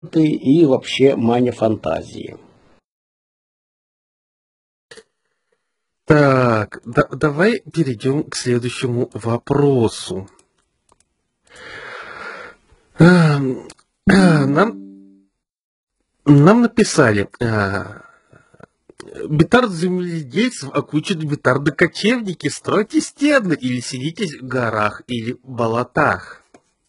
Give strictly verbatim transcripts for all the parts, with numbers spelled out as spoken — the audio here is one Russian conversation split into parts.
и вообще маня фантазии. Так, да- давай перейдем к следующему вопросу. Эм, э, Нам, нам написали, а, бетард земледельцев окучат бетарды кочевники, стройте стены или сидите в горах или болотах.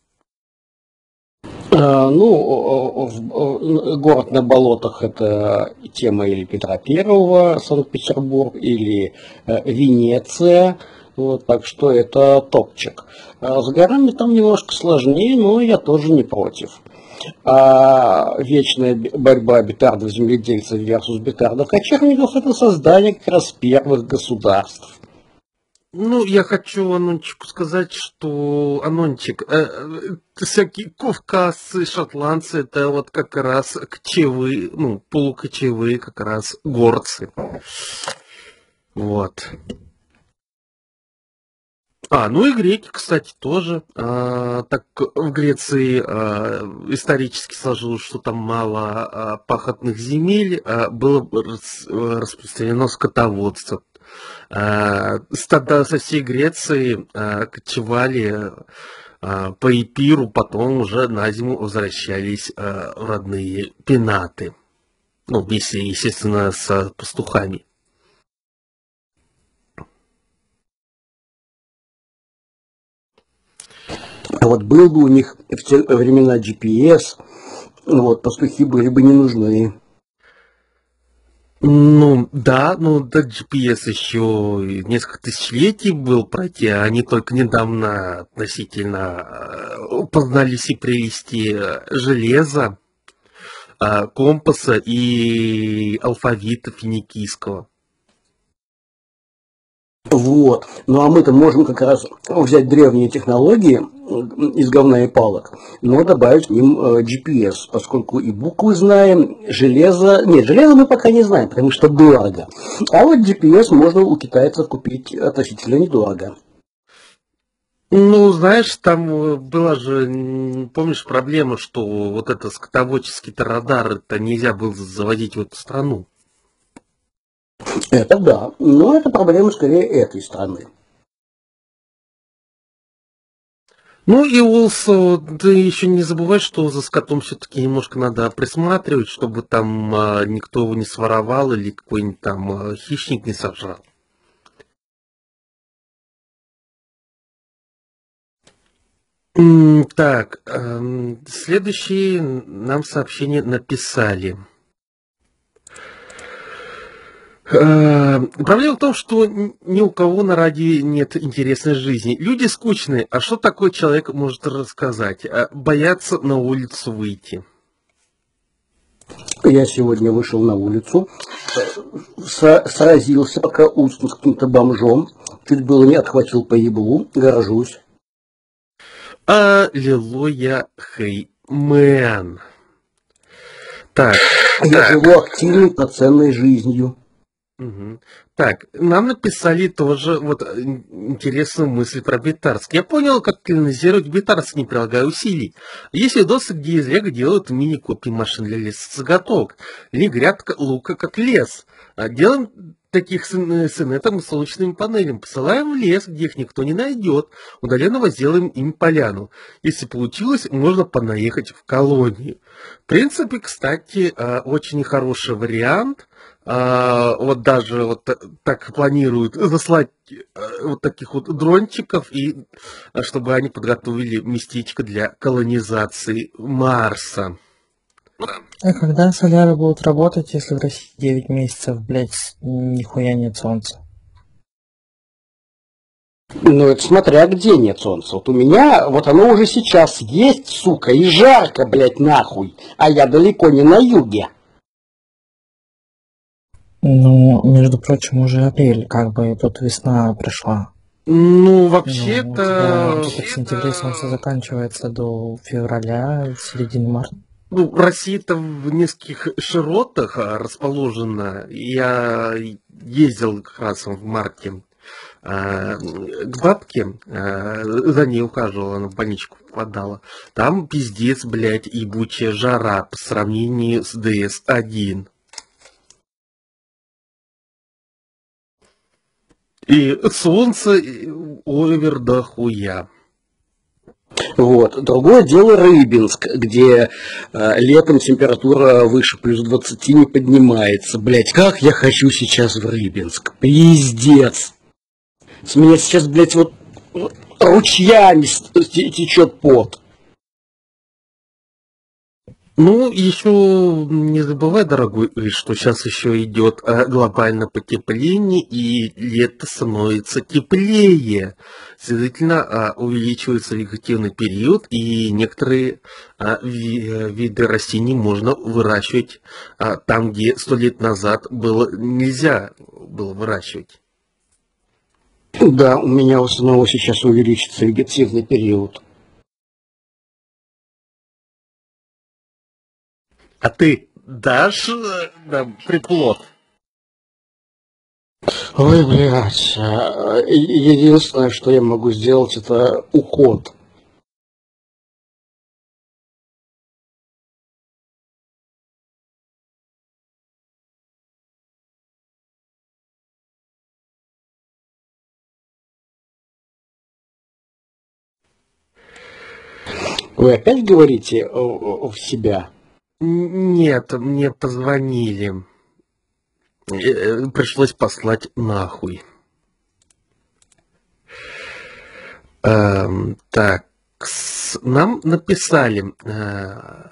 А, Ну, о- о- в- о, город на болотах — это тема или Петра Первого, Санкт-Петербург, или э, Венеция. Вот, так что это топчик. А с горами там немножко сложнее, но я тоже не против. А вечная б- борьба бетардов земледельцев versus бетардов кочевников — это создание как раз первых государств. Ну, я хочу Анончику сказать, что Анончик, э, э, всякие кавказцы, шотландцы, это вот как раз кочевые, ну, полукочевые как раз горцы. Вот. А, ну и греки, кстати, тоже. А, так в Греции а, исторически сложилось, что там мало а, пахотных земель, а, было рас- распространено скотоводство. А, стада со всей Греции а, кочевали а, по Эпиру, потом уже на зиму возвращались а, в родные пенаты. Ну, вместе, естественно, с пастухами. А вот был бы у них в те времена джи пи эс, вот, пастухи были бы не нужны. Ну, да, ну, до джи пи эс еще несколько тысячелетий был пройти, а они только недавно относительно э, познались и привести э, железо, э, компаса и алфавита финикийского. Вот. Ну а мы-то можем как раз взять древние технологии м, из говна и палок, но добавить к ним э, джи пи эс, поскольку и буквы знаем, железо... Нет, железо мы пока не знаем, потому что дорого. А вот джи пи эс можно у китайцев купить относительно недорого. Ну, знаешь, там э, была же, м, помнишь, проблема, что вот это скотоводческий-то радар, это нельзя было заводить в эту страну. Это да, но это проблема скорее этой страны. Ну и also, ты еще не забывай, что за скотом все-таки немножко надо присматривать, чтобы там а, никто его не своровал или какой-нибудь там а, хищник не сожрал. М, Так, эм, следующие нам сообщение написали. Э, Проблема в том, что н- ни у кого на радио нет интересной жизни. Люди скучные, а что такой человек может рассказать? А, Боятся на улицу выйти. Я сегодня вышел на улицу, с- сразился пока устно с каким-то бомжом, чуть было не отхватил по еблу, горжусь. Аллилуйя, хей, мэн. Так, Я живу активной, полноценной жизнью. мгм. Так, нам написали тоже вот э, ин- интересную мысль про Битарск. Я понял, как колонизировать Битарск, не прилагая усилий. Есть видосы, где из лего делают мини-копии машин для лесозаготовок. Или грядка лука как лес. А делаем таких с, ин- с инетом и солнечными панелями. Посылаем в лес, где их никто не найдет. Удаленно возделаем им поляну. Если получилось, можно понаехать в колонию. В принципе, кстати, э, очень хороший вариант. А, вот даже вот та- так планируют заслать э, вот таких вот дрончиков, и а, чтобы они подготовили местечко для колонизации Марса. А когда соляры будут работать, если в России девять месяцев, блядь, с- нихуя нет солнца? Ну, это смотря где нет солнца. Вот у меня, вот оно уже сейчас есть, сука, и жарко, блядь, нахуй. А я далеко не на юге. Ну, между прочим, уже апрель, как бы тут весна пришла. Ну, Ну, у тебя вообще-то, где-то в сентябре солнце заканчивается до февраля, середины марта. ну, Россия-то в нескольких широтах а, расположена. Я ездил как раз в марте а, к бабке, а, за ней ухаживала, она в больничку попадала. Там пиздец, блядь, ебучая жара по сравнению с дэ эс один. И солнце и овер до хуя. Вот. Другое дело Рыбинск, где э, летом температура выше плюс двадцати не поднимается. Блять, как я хочу сейчас в Рыбинск. Пиздец. С меня сейчас, блядь, вот ручьями течет пот. Ну, еще не забывай, дорогой, что сейчас еще идет глобальное потепление, и лето становится теплее. Следовательно, увеличивается вегетативный период, и некоторые виды растений можно выращивать там, где сто лет назад было нельзя было выращивать. Да, у меня у самого сейчас увеличится вегетативный период. А ты дашь нам приплод? Ой, блядь. Единственное, что я могу сделать, это уход. Вы опять говорите в себя? Нет, мне позвонили. Пришлось послать нахуй. Эм, так, с, нам написали, э,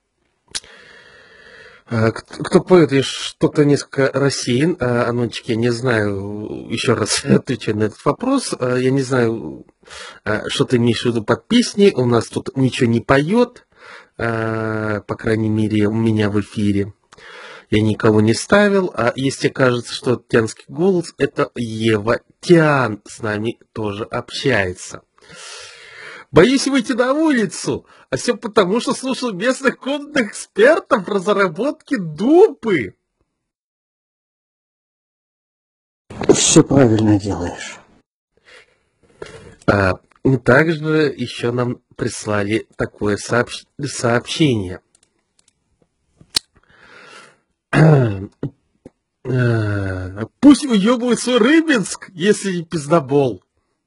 э, кто поет, я что-то несколько рассеян, э, Анончик, я не знаю, еще раз отвечаю на этот вопрос, э, я не знаю, э, что ты имеешь в виду под песней, у нас тут ничего не поет, э, по крайней мере, у меня в эфире. Я никого не ставил, а если кажется, что это тянский голос, это Ева Тян с нами тоже общается. Боюсь выйти на улицу, а все потому, что слушал местных комнатных экспертов про заработки дупы. Все правильно делаешь. А, также еще нам прислали такое сообщ... сообщение. Пусть уебывает свой Рыбинск, если не пиздобол.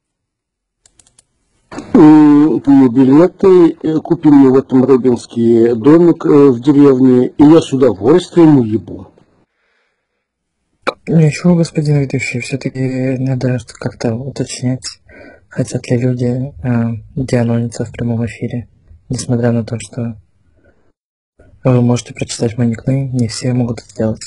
Билеты, купи мне в этом Рыбинске домик в деревне, и я с удовольствием уебу. Ничего, господин ведущий, все-таки надо как-то уточнять, хотят ли люди э, дианониться в прямом эфире, несмотря на то, что вы можете прочитать мой никнейм, не все могут это сделать.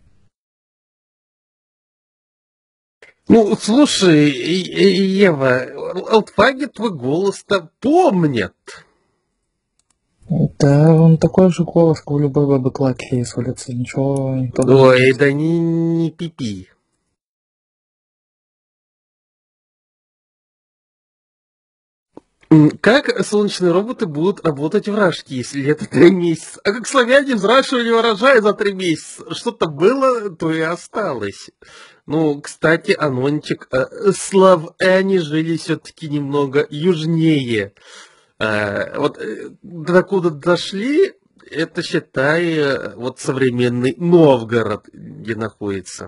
Ну, слушай, Ева, Алтфаги твой голос-то помнят. Да, он такой же голос, как у любой бабы Клаки с улицы, ничего не подумал. Ой, да не, не пипи. Как солнечные роботы будут работать в Рашке, если это три месяца? А как славяне взращивали урожай за три месяца? Что-то было, то и осталось. Ну, кстати, Анончик, славяне жили все-таки немного южнее. Вот докуда дошли, это, считай, вот современный Новгород, где находится.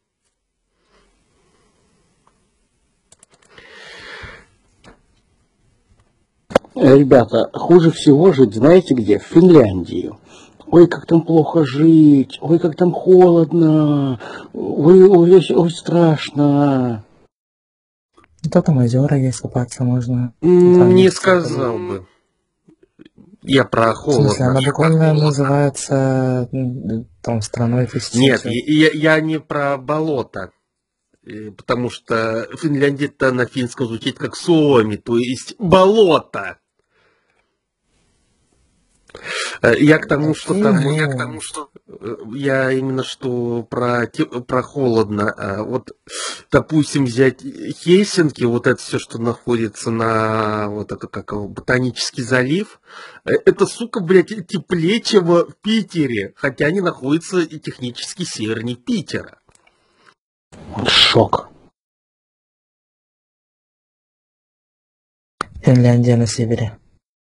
Ребята, хуже всего жить, знаете где? В Финляндии. Ой, как там плохо жить, ой, как там холодно, ой, ой, ой, страшно. Да, там озера есть, купаться можно. Там не сказал бы. Я про холодно. В смысле, она буквально называется там страной тысячи. Нет, я, я не про болото. Потому что Финляндия-то на финском звучит как Суоми, то есть болото. Я к тому, что там, я к тому, что я именно что про, про холодно. Вот, допустим, взять Хельсинки, вот это все, что находится на вот это как Ботанический залив, это, сука, блядь, теплее, чем в Питере, хотя они находятся и технически севернее Питера. Шок. Финляндия на севере.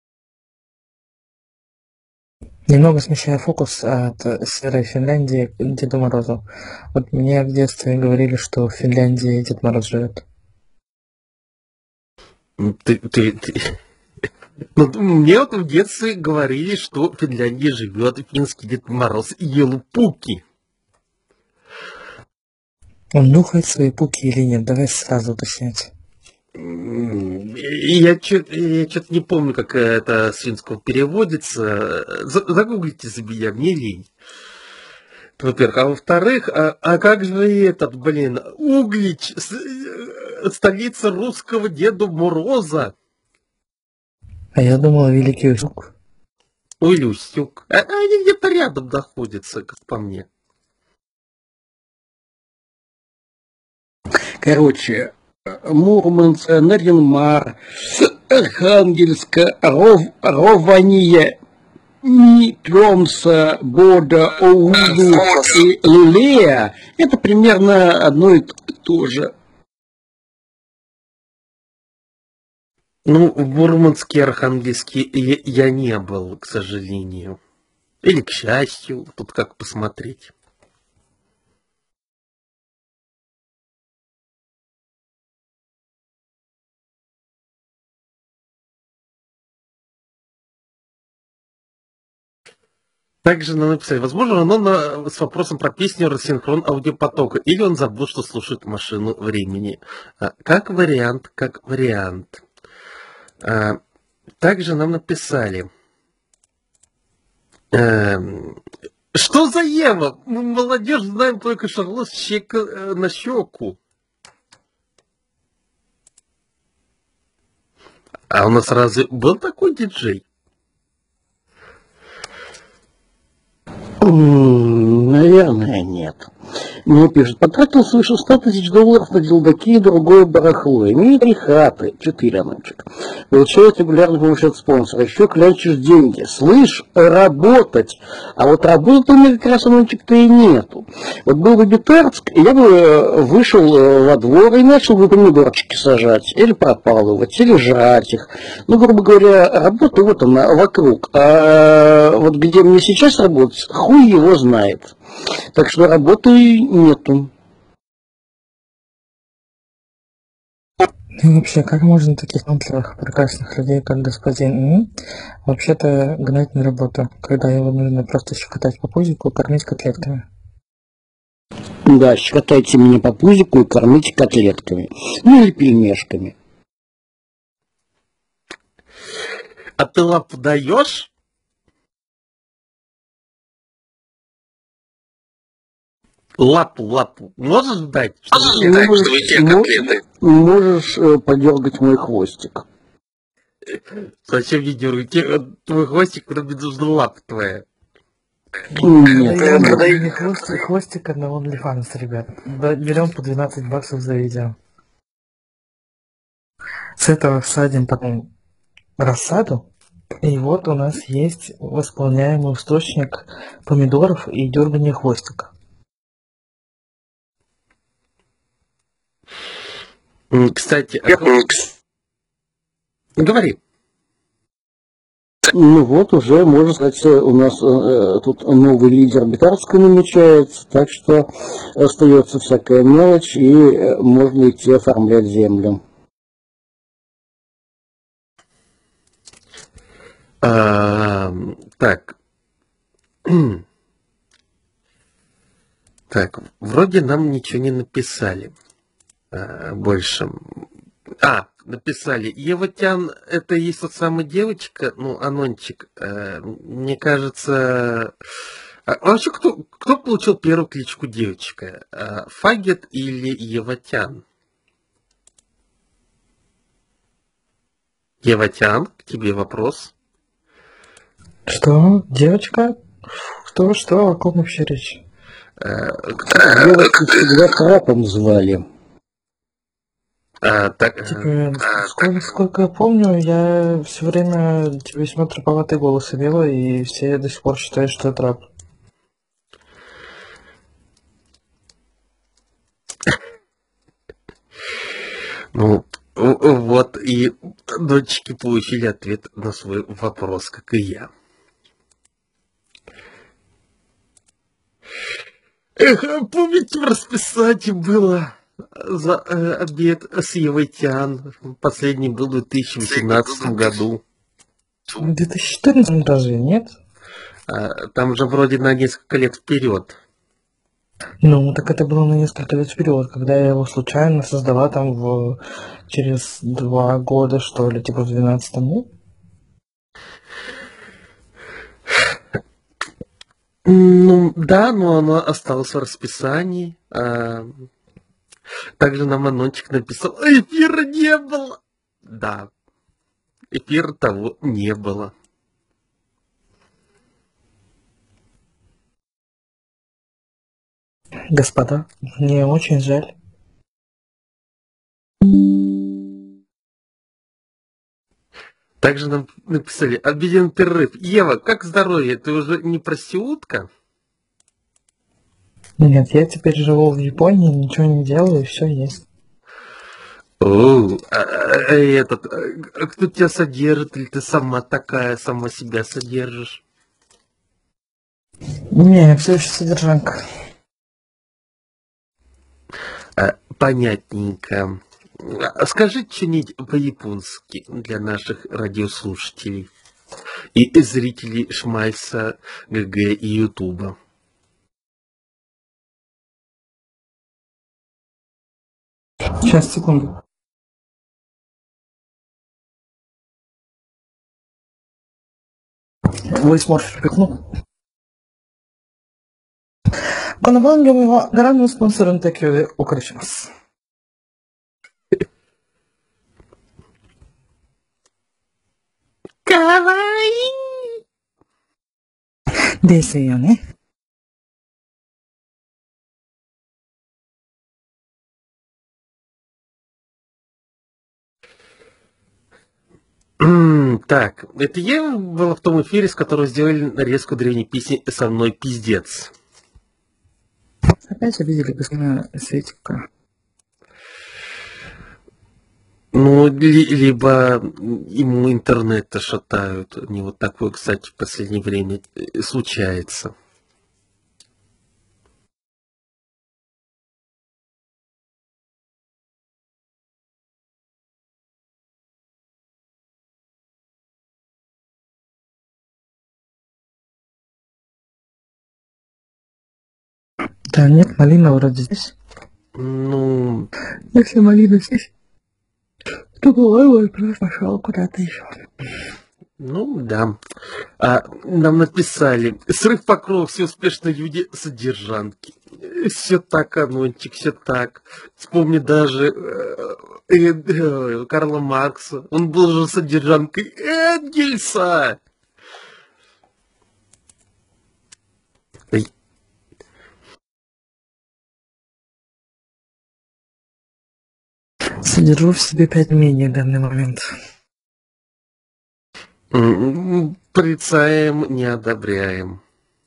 Немного смещая фокус от серой Финляндии к Деду Морозу. Вот мне в детстве говорили, что в Финляндии Дед Мороз живет. Ты, ты, ты... Ну, мне вот в детстве говорили, что в Финляндии живет финский Дед Мороз Елупуки. Он нюхает свои пуки или нет? Давай сразу уточнять. Я что-то не помню, как это с финского переводится. Загуглите за меня, мне лень. Во-первых. А во-вторых, а, а как же этот, блин, Углич, столица русского Деда Мороза? А я думал, Великий Устюг. Ой, Устюг. А, они где-то рядом находятся, как по мне. Короче, Мурманск, Нарьян-Мар, Архангельск, Ров, Рования, Тромса, Бода, Оулу и Лулея — это примерно одно и то же. Ну, в Мурманске, Архангельске я, я не был, к сожалению. Или к счастью, тут как посмотреть. Также нам написали, возможно, оно на, с вопросом про песню рассинхрон аудиопотока, или он забыл, что слушает машину времени. А, как вариант, как вариант. А, также нам написали, а, что за Ева? Мы, молодежь, знаем только Шарлот щека э, на щеку. А у нас разве был такой диджей? Наверное, нет. Мне пишут, потратил свыше ста тысяч долларов на делдаки и другое барахло. Имею три хаты, четыре ночек. Получает регулярную помощь от спонсора. Еще клянчишь деньги. Слышь, работать. А вот работы у меня как раз ночек-то и нету. Вот был бы Битарск, я бы вышел во двор и начал бы помидорчики сажать. Или пропалывать, или жрать их. Ну, грубо говоря, работа вот она вокруг. А вот где мне сейчас работать, хуй его знает. Так что работы нету. Ну вообще, как можно таких талантливых, прекрасных людей, как господин М, вообще-то гнать на работу, когда его нужно просто щекотать по пузику и кормить котлетками? Да, щекотайте меня по пузику и кормите котлетками. Ну или пельмешками. А ты лапу даешь? Лапу, лапу. Можешь дать? Чтобы Ну, можешь, котлеты. Можешь э, подергать мой хвостик. Зачем мне дергать? Твой хвостик, мне нужна лапа твоя. Нет, Даем нет. не хвостик, хвостика на OnlyFans, ребят. Да, берем по двенадцать баксов за видео. С этого садим потом рассаду. И вот у нас есть восполняемый источник помидоров и дергания хвостика. Кстати, а... говори. Ну вот уже, можно сказать, у нас э, тут новый лидер Битарска намечается, так что остается всякая мелочь, и э, можно идти оформлять землю. А, так. Так, вроде нам ничего не написали. А, больше. А, написали. Еватян, это и есть тот самый девочка, ну, Анончик. А, мне кажется... А вообще, кто, кто получил первую кличку девочка? А, Фагет или Еватян? Еватян, к тебе вопрос. Что? Девочка? Что, что? О ком вообще речь? Девочку всегда крапом звали. А, так, Типа, а, сколько, так. сколько я помню, я все время весьма траповатый голос имела, и все до сих пор считают, что я трап. Ну, Вот, и дочки получили ответ на свой вопрос, как и я. Эх, помните, в расписании было за э, обед с Евой Тян. Последний был в две тысячи восемнадцатом году. В две тысячи четырнадцатом разве нет? А, там же вроде на несколько лет вперед. Ну, так это было на несколько лет вперед, когда я его случайно создала там в через два года, что ли, типа в двенадцатом, ну? Ну, да, но оно осталось в расписании. А, также нам Анончик написал, эфира не было. Да, эфира того не было. Господа, мне очень жаль. Также нам написали, объявлен перерыв. Ева, как здоровье? Ты уже не проститутка? Нет, я теперь живу в Японии, ничего не делаю, и все есть. О, а, а, этот, а кто тебя содержит, или ты сама такая, сама себя содержишь? Не, я все еще содержанка. А, понятненько. А скажи что-нибудь по-японски для наших радиослушателей и зрителей Шмайса, ГГ и Ютуба. Сейчас, секунду. Вы сможете пикнуть. この番組はガラムのスポンサーの提供でお送りします。 かわいいですよね。 Так, это я была в том эфире, с которого сделали нарезку древней песни «Со мной пиздец». Опять обидели господина Светика. Ну, ли, либо ему интернет-то шатают. У него такое, кстати, в последнее время случается. Да нет, малина вроде здесь. Ну... Если малина здесь, то, по-моему, он просто пошел куда-то еще. Ну, да. А, нам написали, срыв покрова, все успешные люди содержанки. Все так, Анончик, все так. Вспомни даже э, э, Карла Маркса. Он был же содержанкой Энгельса. Ой. Содержу в себе пять мнений в данный момент. Порицаем, не одобряем.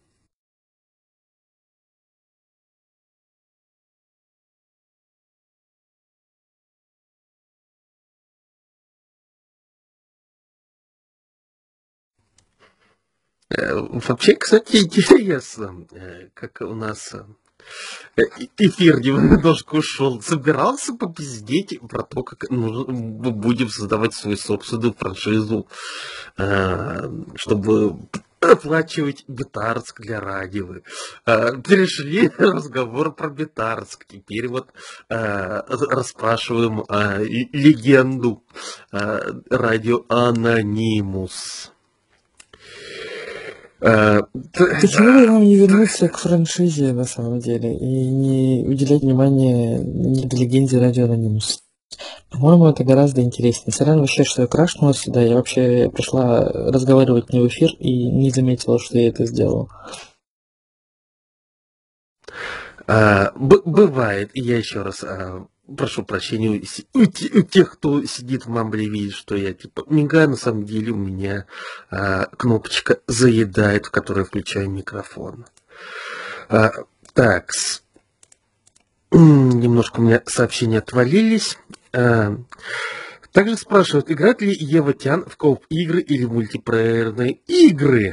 Вообще, кстати, интересно, как у нас эфир немножко ушел. Собирался попиздеть про то, как мы будем создавать свою собственную франшизу, чтобы оплачивать Битарск для радио. Перешли разговор про Битарск. Теперь вот расспрашиваем легенду радио Анонимус. Почему бы вам не вернуться к франшизе, на самом деле, и не уделять внимание легенде радио Анонимус? По-моему, это гораздо интереснее. Сорян вообще, что я крашнула сюда. Я вообще пришла разговаривать не в эфир и не заметила, что я это сделал. А, б- бывает, я еще раз а, прошу прощения у, си- у те- у тех, кто сидит в мамбле, видит, что я типа мигаю, на самом деле у меня а, кнопочка заедает, в которой включаю микрофон. А, так, с- м, немножко у меня сообщения отвалились. Э, Также спрашивают, играет ли Ева Тян в кооп-игры или мультиплеерные игры?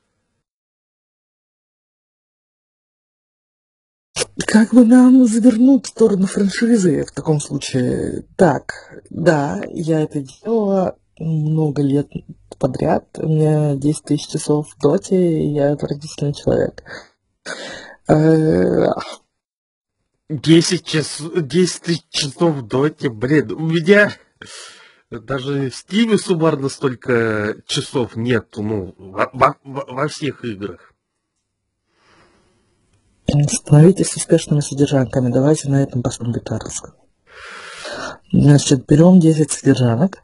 Как бы нам завернуть в сторону франшизы в таком случае? Так, да, я это делала много лет подряд. У меня десять тысяч часов в доте, и я отвратительный человек. Э, десять часов, десять тысяч часов в доте, блин, у меня даже в Стиме суммарно столько часов нет, ну, во, во- во всех играх. Становитесь успешными содержанками. Давайте на этом поставим битарск. Значит, берем десять содержанок.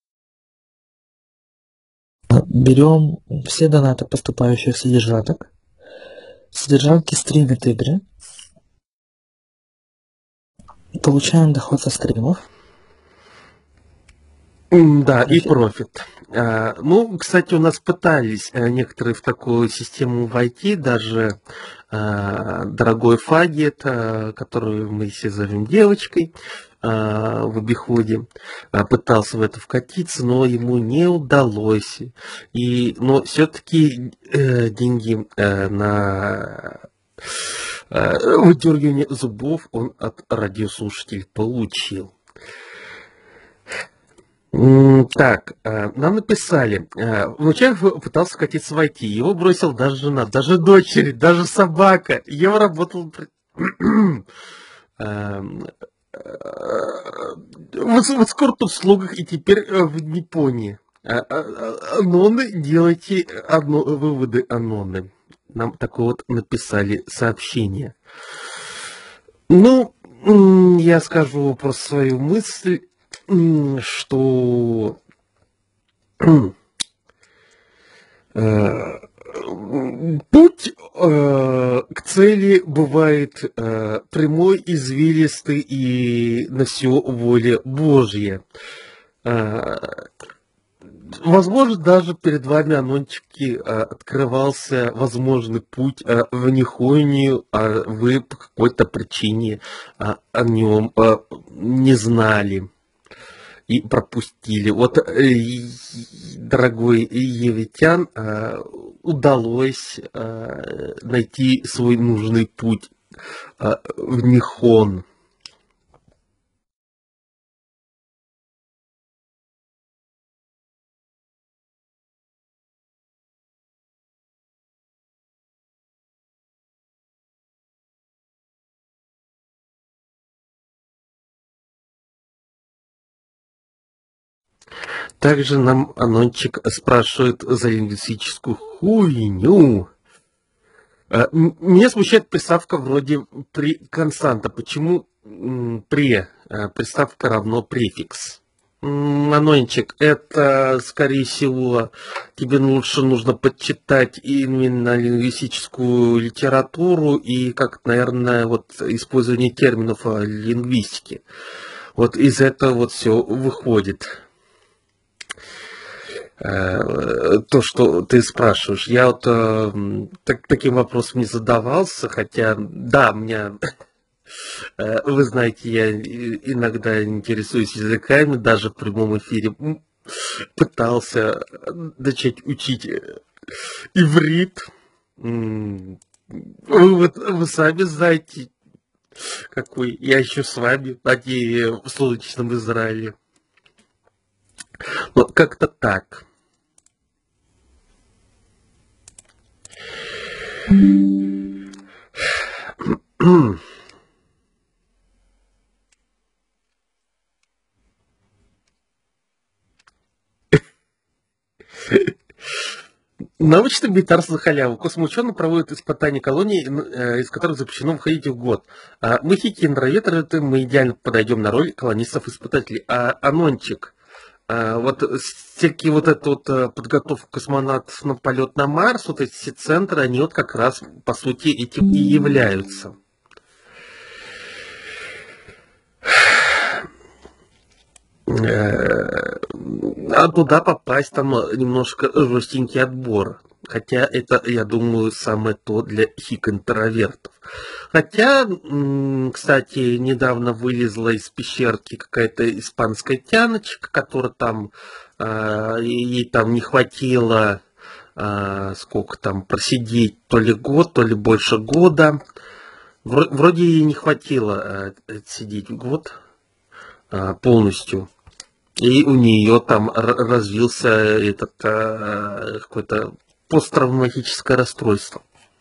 Берем все донаты, поступающие в содержанок. Содержанки стримят игры. Получаем доход со стримов. М, Да, и профит. А, Ну, кстати, у нас пытались э, некоторые в такую систему войти, даже а, дорогой Фагет, а, которую мы все зовем девочкой, а, в обиходе, а, пытался в это вкатиться, но ему не удалось. И, но все-таки деньги э, на э, выдергивание зубов он от радиослушателей получил. М, Так, э, нам написали, э, внучак пытался вкатиться в ай ти, его бросил даже жена, даже дочери, даже собака. Ева работал при- эм, э, в эс- в эскорт-услугах и теперь э, в Японии. А- а- а- Аноны, делайте одно- выводы, аноны. Нам такое вот написали сообщение. Ну, м, я скажу про свою мысль, м, что э, путь э, к цели бывает э, прямой, извилистый и на все воля Божья. Э, Возможно, даже перед вами, анончики, э, открывался возможный путь э, в Нихонию, а вы по какой-то причине э, о нем э, не знали и пропустили. Вот, э, и- дорогой Евитян, э, удалось э, найти свой нужный путь э, в Нихон. Также нам Анончик спрашивает за лингвистическую хуйню. Э, м- Меня смущает приставка вроде при константа. Почему м, при э, приставка равно префикс? М, Анончик, это, скорее всего, тебе лучше нужно почитать именно лингвистическую литературу и, как, наверное, вот использование терминов о лингвистике. Вот из этого вот все выходит. Э, То, что ты спрашиваешь. Я вот э, м, так- таким вопросом не задавался, хотя, да, меня, э, вы знаете, я и- иногда интересуюсь языками, даже в прямом эфире м, пытался э, начать учить э, иврит. М, Вы, вот- вы сами знаете, какой я еще с вами, а не в солнечном Израиле. Вот как-то так. Научный битарс за халяву. Космоученые проводят испытания колоний, н- э, из которых запрещено выходить в год. А мы, хики интроверты, мы идеально подойдем на роль колонистов-испытателей. А Анончик, а, вот всякие вот эта вот э, подготовка космонавтов на полет на Марс, вот эти все центры, они вот как раз, по сути, этим и являются. Э, А туда попасть, там э, немножко жестенький отбор. Хотя это, я думаю, самое то для хик-интровертов. Хотя, кстати, недавно вылезла из пещерки какая-то испанская тяночка, которая там, ей там не хватило, сколько там, просидеть, то ли год, то ли больше года. Вроде ей не хватило сидеть год полностью. И у нее там развился этот какое-то посттравматическое расстройство.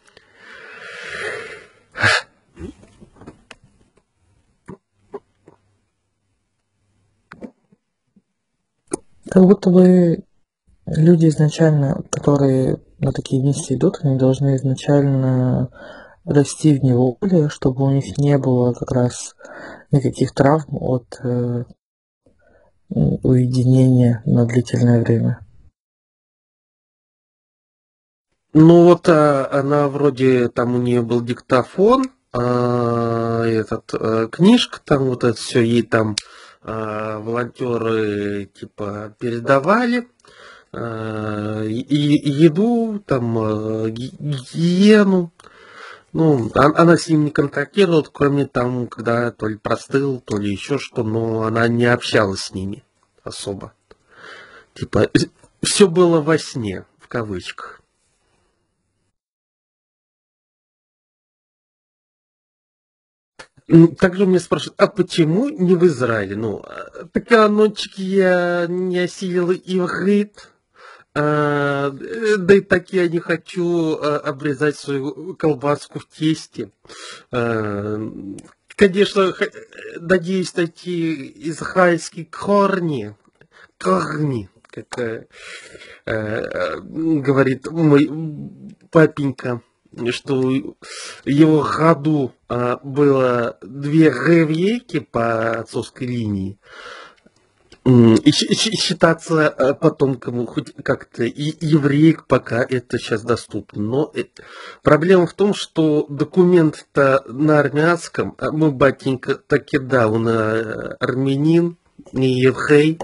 Как будто бы люди изначально, которые на такие миссии идут, они должны изначально расти в неволе, чтобы у них не было как раз никаких травм от э, уединения на длительное время. Ну вот а, она вроде, там у нее был диктофон, а, этот, а, книжка, там вот это все ей там а, волонтеры типа передавали, а, и, и еду, там а, гигиену. Ну, она с ним не контактировала, кроме там, когда то ли простыл, то ли еще что, но она не общалась с ними особо. Типа, все было во сне, в кавычках. Также меня спрашивают, а почему не в Израиле? Ну, пока ночки я не осилила иврит, а, да и так я не хочу а, обрезать свою колбаску в тесте. А, конечно, надеюсь найти израильские корни, корни, как а, а, говорит мой папенька, что в его году а, было две ревейки по отцовской линии. И считаться потомком хоть как-то и евреек, пока это сейчас доступно. Но проблема в том, что документ-то на армянском, а мой батенька таки да, он армянин, не еврей.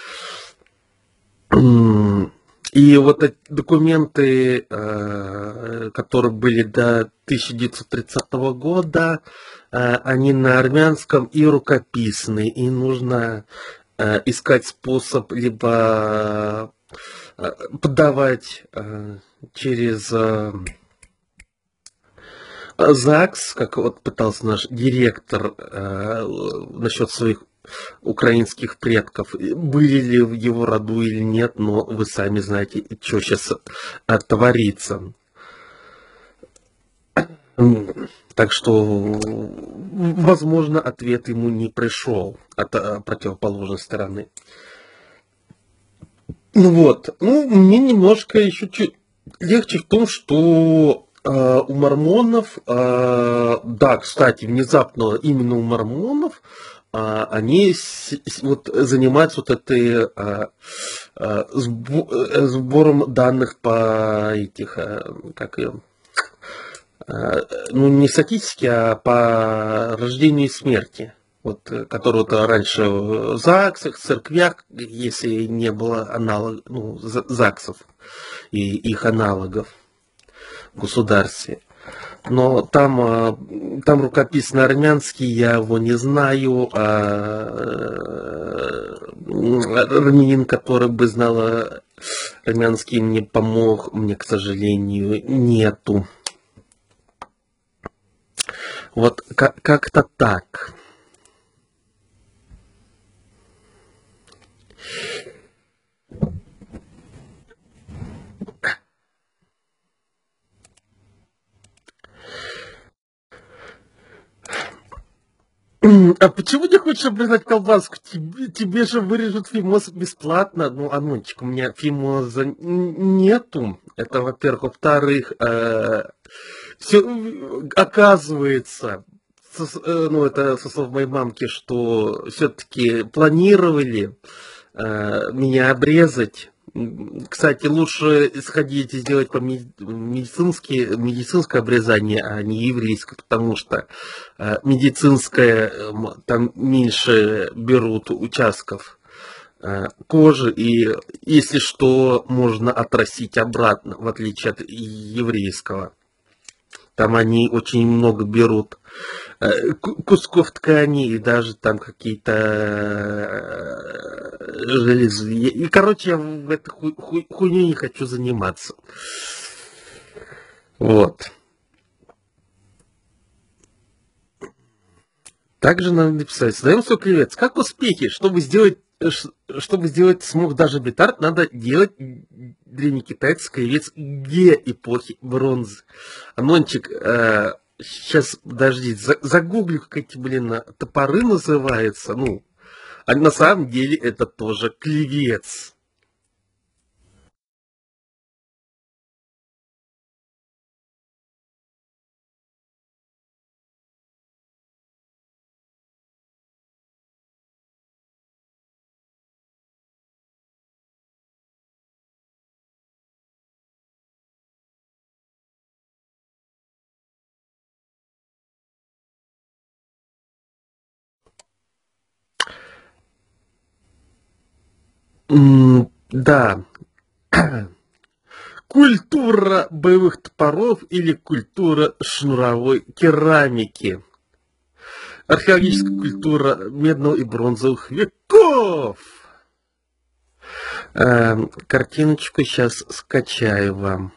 И вот эти документы, которые были до тысяча девятьсот тридцатого года, они на армянском и рукописные, и нужно искать способ либо подавать через ЗАГС, как вот пытался наш директор насчет своих украинских предков, были ли в его роду или нет, но вы сами знаете, что сейчас творится. Так что, возможно, ответ ему не пришел от противоположной стороны. Ну вот, ну, мне немножко еще чуть легче в том, что э, у мормонов, э, да, кстати, внезапно именно у мормонов, э, они с, вот, занимаются вот этой э, э, сбором данных по этих, э, как ее, ну, не статистики, а по рождению и смерти, вот, которые вот раньше в ЗАГСах, церквях, если не было аналог, ну, ЗАГСов и их аналогов в государстве. Но там, там рукописный армянский, я его не знаю, а армянин, который бы знал армянский, мне помог, мне, к сожалению, нету. Вот как-то так. А почему не хочешь обрезать колбаску? Тебе, тебе же вырежут фимоз бесплатно. Ну, Анончик, у меня фимоза нету. Это, во-первых. Во-вторых, э, все, оказывается, со, ну, это со слов моей мамки, что все-таки планировали э, меня обрезать. Кстати, лучше сходить и сделать по медицинское, медицинское обрезание, а не еврейское, потому что медицинское там меньше берут участков э, кожи, и если что, можно отрастить обратно, в отличие от еврейского. Там они очень много берут э, кусков ткани и даже там какие-то э, железы. И, короче, я в этой ху ху хуйней не хочу заниматься. Вот. Также надо написать: создаем сто клевец. Как успехи? Чтобы сделать, чтобы сделать смог даже битард, надо делать древнекитайский клевец Ге эпохи бронзы. Анончик, э, сейчас, подожди, за, загуглю, как эти, блин, топоры называются. Ну, а на самом деле это тоже клевец. М, Да. Культура боевых топоров или культура шнуровой керамики. Археологическая культура медного и бронзовых веков. Эм, картиночку сейчас скачаю вам.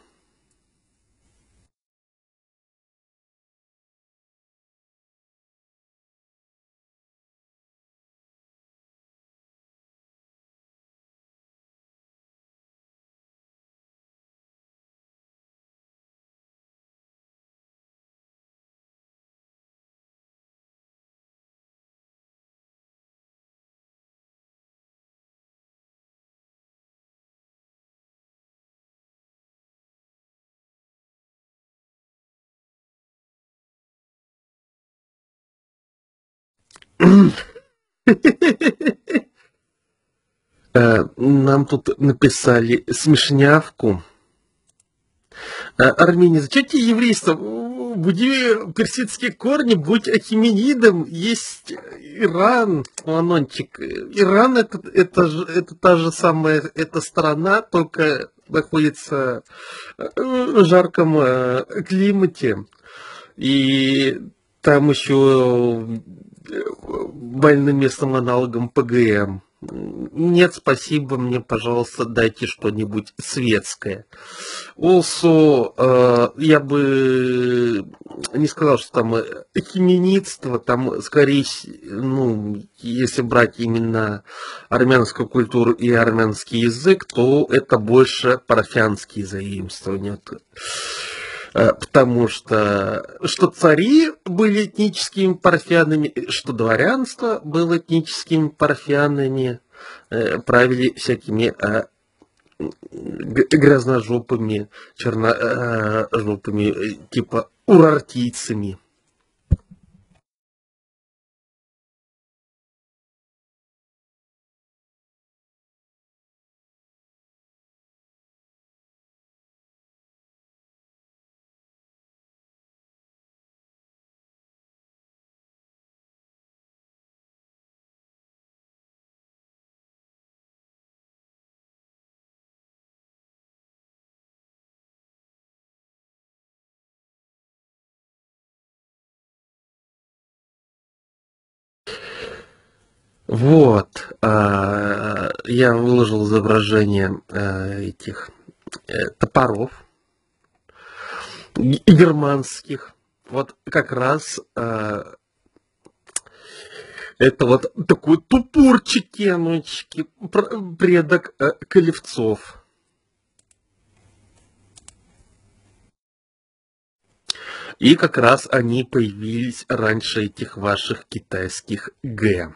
Э, Нам тут написали смешнявку. Э, Армения, зачем тебе еврейство? Буди персидские корни, будь ахименидом, есть Иран, Анончик. Иран это, это, же- это та же самая эта страна, только находится в жарком э, климате. И там еще больным местным аналогом ПГМ. Нет, спасибо, мне, пожалуйста, дайте что-нибудь светское. Also, э, я бы не сказал, что там хименитство, там скорее, с- ну, если брать именно армянскую культуру и армянский язык, то это больше парафианские заимствования. Вот, Э, Потому что что цари были этническими парфянами, что дворянство было этническими парфянами, э, правили всякими э, г- грязножопыми, черножопыми, э, типа урартийцами. Вот, а, я выложил изображение э, этих э, топоров г- германских. Вот как раз э, это вот такой тупурчики, анучки, пр- предок э, колевцов. И как раз они появились раньше этих ваших китайских Г.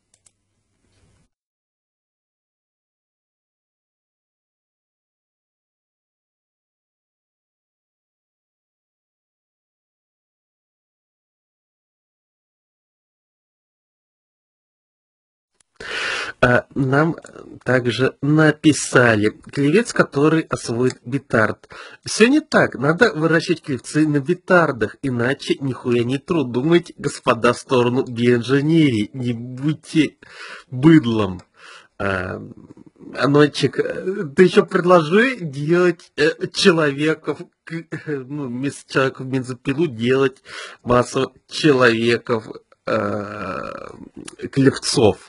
А, Нам также написали: клевец, который освоит битард. Все не так, надо выращивать клевцы на битардах, иначе нихуя не труд. Думайте, господа, в сторону биоинженерии, не будьте быдлом. А, Анончик, э, ты еще предложи делать э, человеков, к- э, ну, вместо человеков бензопилу делать массу человеков э, клевцов.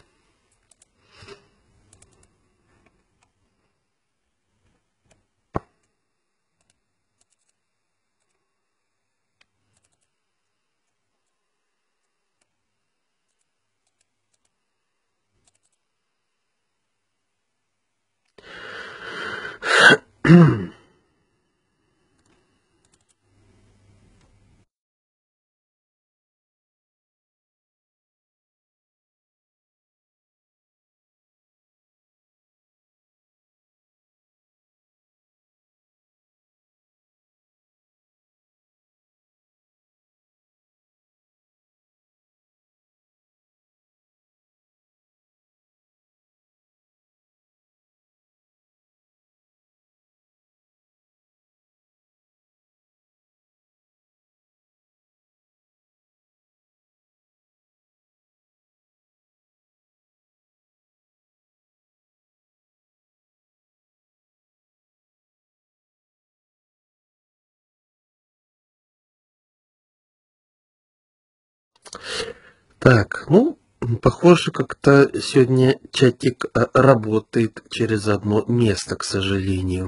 Так, ну, похоже, как-то сегодня чатик э, работает через одно место, к сожалению.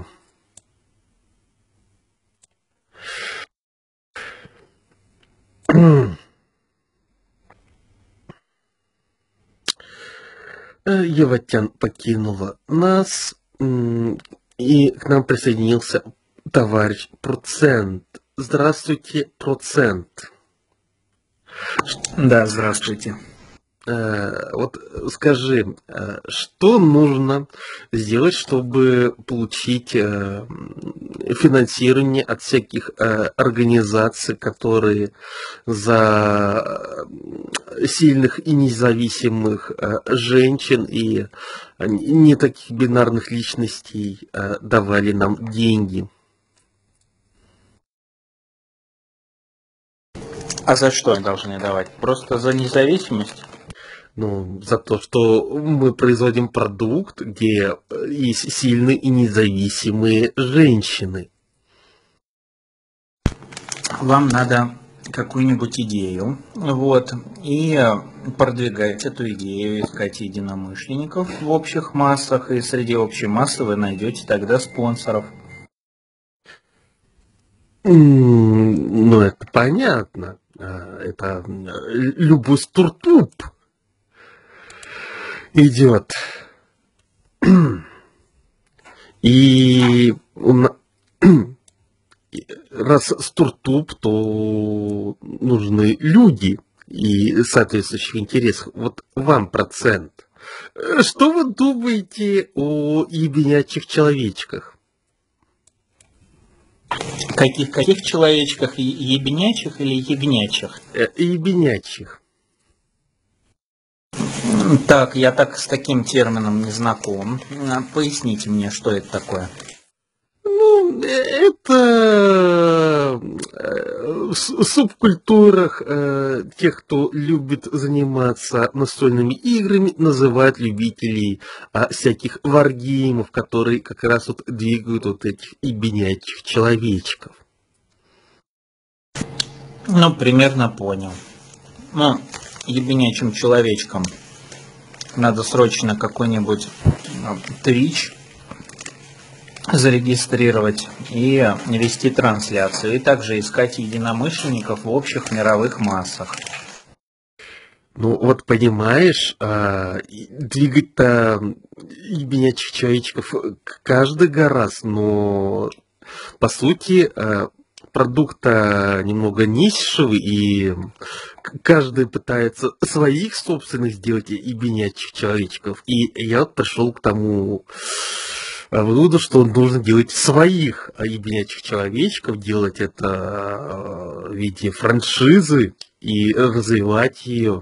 Э, Еватян покинула нас, м, и к нам присоединился товарищ Процент. Здравствуйте, Процент. Да, здравствуйте. Э, Вот скажи, э, что нужно сделать, чтобы получить э, м, финансирование от всяких э, организаций, которые за э, сильных и независимых э, женщин и э, не таких бинарных личностей э, давали нам деньги? А за что они должны давать? Просто за независимость? Ну, за то, что мы производим продукт, где э, есть сильные и независимые женщины. Вам надо какую-нибудь идею, вот, и э, продвигать эту идею, искать единомышленников в общих массах, и среди общей массы вы найдете тогда спонсоров. М, Ну, это понятно. А, Это м, любой стартап идет. И у на- и раз стартап, то нужны люди и соответствующих интересов. Вот вам Процент. Э, Что вы думаете о ебенячих человечках? Каких, каких человечках? Е- Ебенячих или ягнячих? Э, Ебенячих. М, Так, я так с таким термином не знаком. А, Поясните мне, что это такое. Ну, э, это э, в с- субкультурах э, тех, кто любит заниматься настольными играми, называют любителей а, всяких варгеймов, которые как раз вот двигают вот этих ебенячих человечков. Ну, примерно понял. Ну, ебенячим человечкам надо срочно какой-нибудь а, Twitch зарегистрировать и вести трансляцию, и также искать единомышленников в общих мировых массах. Ну, вот понимаешь, а, и двигать-то ебенячих человечков к- каждый раз, но по сути а, продукт-то немного нишевый, и к- каждый пытается своих собственных сделать ебенячих человечков. И я вот пришел к тому а, выводу, что нужно делать своих а, ебенячих человечков, делать это а, в виде франшизы и развивать ее.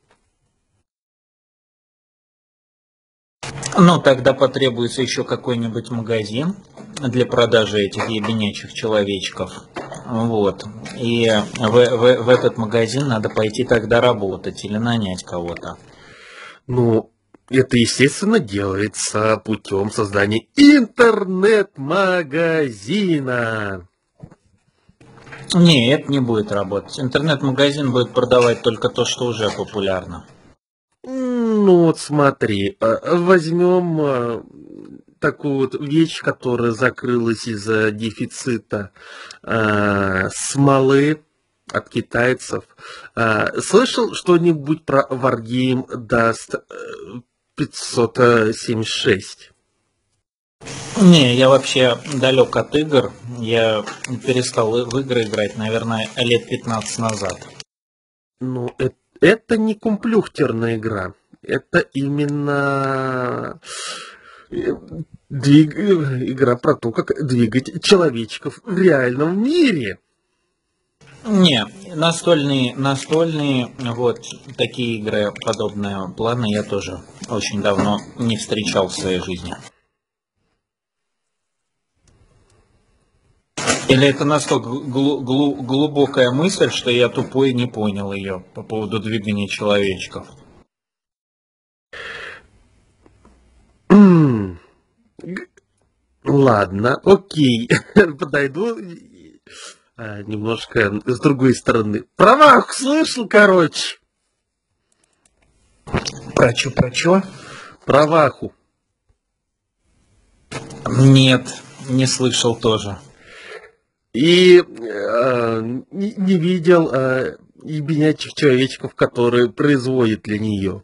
Ну, тогда потребуется еще какой-нибудь магазин для продажи этих ебенячих человечков. Вот. И в, в- в этот магазин надо пойти тогда работать или нанять кого-то. Ну, Это, естественно, делается путем создания интернет-магазина. Не, это не будет работать. Интернет-магазин будет продавать только то, что уже популярно. Ну вот смотри, а, возьмем а, такую вот вещь, которая закрылась из-за дефицита а, смолы от китайцев. А, слышал что-нибудь про Wargame Dust пятьсот семьдесят шесть? Не, я вообще далек от игр. Я перестал в игры играть, наверное, лет пятнадцать назад. Ну, это, это не комплюхтерная игра. Это именно э, двиг... игра про то, как двигать человечков в реальном мире. Не, настольные, настольные, вот такие игры, подобные планы я тоже очень давно не встречал в своей жизни. Или это настолько глу- глу- глубокая мысль, что я тупой и не понял ее по поводу двигания человечков? М, г- Ладно, окей. Подойду а, немножко с другой стороны. Правах слышал, короче. Про чё, про чё? Праваху. Нет, не слышал тоже. И э, не, не видел э, ебенячих человечков, которые производят для нее.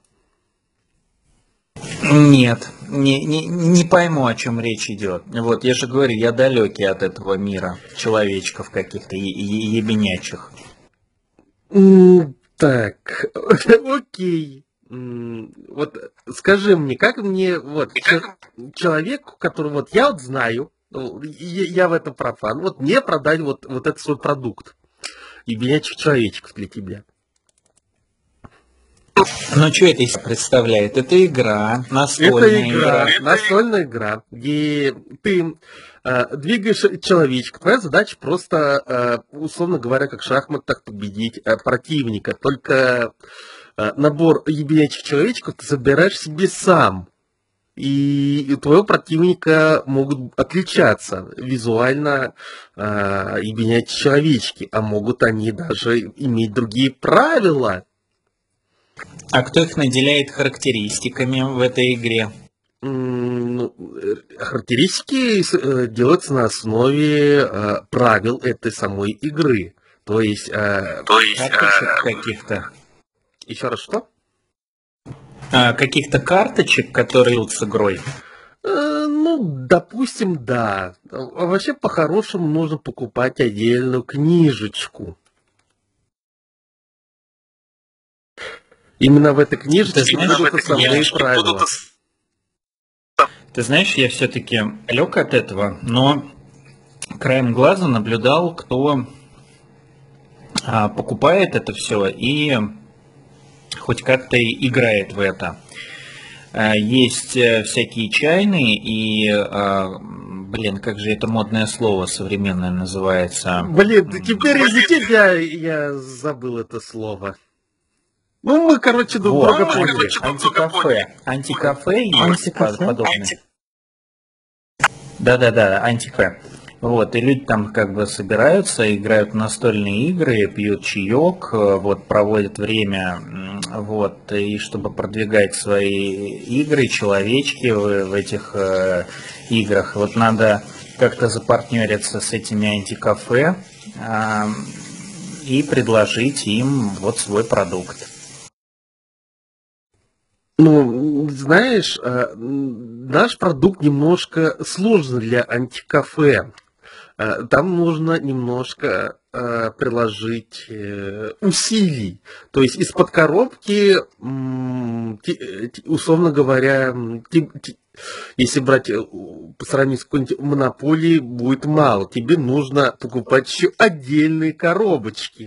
Нет, не, не, не пойму, о чем речь идет. Вот, я же говорю, я далекий от этого мира человечков каких-то е- е- ебенячих. М, Так, окей. М, Вот скажи мне, как мне, вот, че- человеку, который, вот я вот знаю, ну, я, я в этом профан, вот мне продать вот, вот этот свой продукт, ебенячих человечков для тебя. Ну, что это из себя представляет? Это игра, Это настольная игра, игра. настольная игра, где ты э, двигаешь человечка. Твоя задача просто, э, условно говоря, как в шахматах победить э, противника. Только э, набор ебенячих человечков ты забираешь себе сам. И у твоего противника могут отличаться визуально э, ебенячие человечки, а могут они даже иметь другие правила. А кто их наделяет характеристиками в этой игре? М, ну, э, Характеристики с- э, делаются на основе э, правил этой самой игры. То есть, э, Карточек каких-то? еще раз что? А, каких-то карточек, которые идут с игрой? Э, ну, допустим, да. А вообще, по-хорошему, нужно покупать отдельную книжечку. Именно в этой книжечке Ты знаешь, будут основные я- правила. Ты знаешь, я все-таки далек от этого, но краем глаза наблюдал, кто а, покупает это все и хоть как-то и играет в это. А, Есть э, всякие чайные и, а, блин, как же это модное слово современное называется? Блин, да теперь из-за тебя я забыл это слово. Ну, мы, короче, друг Вот, друга анти- поняли. антикафе. Антикафе есть Антикафе? под- подобное. Да-да-да, антикафе. Вот, и люди там как бы собираются, играют в настольные игры, пьют чаек, э, вот, проводят время, м, вот, и чтобы продвигать свои игры, человечки в, в этих э, играх, вот надо как-то запартнериться с этими антикафе а, и предложить им вот свой продукт. Ну, знаешь, э, м, наш продукт немножко сложный для антикафе. Э, Там нужно немножко э, приложить э, усилий. То есть из-под коробки, м, ти- э, ти- условно говоря, м, ти- ти- если брать э, у- по сравнению с какой-нибудь монополией, будет мало. Тебе нужно покупать еще отдельные коробочки.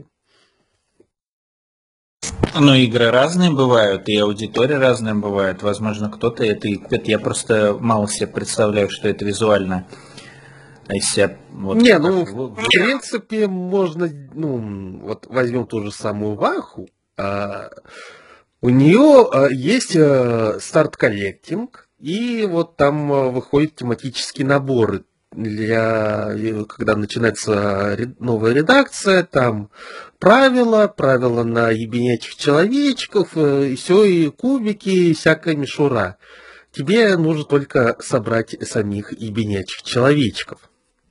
Но игры разные бывают, и аудитория разная бывает. Возможно, кто-то это и купит. Я просто мало себе представляю, что это визуально из себя вот Не, как ну, вы- в принципе, можно, ну, вот возьмем ту же самую Ваху, а, У нее э, есть э, старт-коллектинг, и вот там э, выходят тематические наборы для, э, когда начинается ре- новая редакция, там правила, правила на ебенячих человечков, э, и все, и кубики, и всякая мишура. Тебе нужно только собрать самих ебенячих человечков.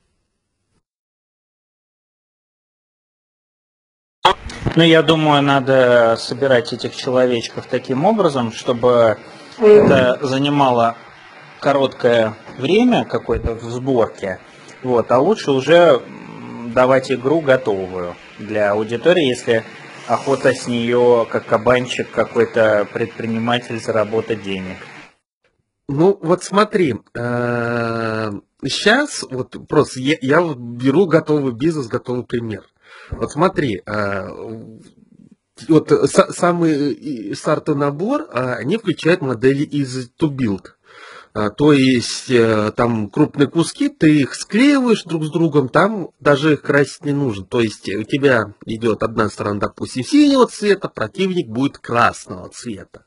Ну, я думаю, надо собирать этих человечков таким образом, чтобы это занимало короткое время какое-то в сборке, вот, а лучше уже м, давать игру готовую для аудитории, если охота с нее, как кабанчик, какой-то предприниматель заработать денег. Ну, вот смотри, сейчас вот просто я, я вот беру готовый бизнес, готовый пример. Вот смотри, э, вот са- самый э, стартовый набор, а, они включают модели из to build. А, То есть э, там крупные куски, ты их склеиваешь друг с другом, там даже их красить не нужно. То есть у тебя идет одна сторона, допустим, синего цвета, противник будет красного цвета.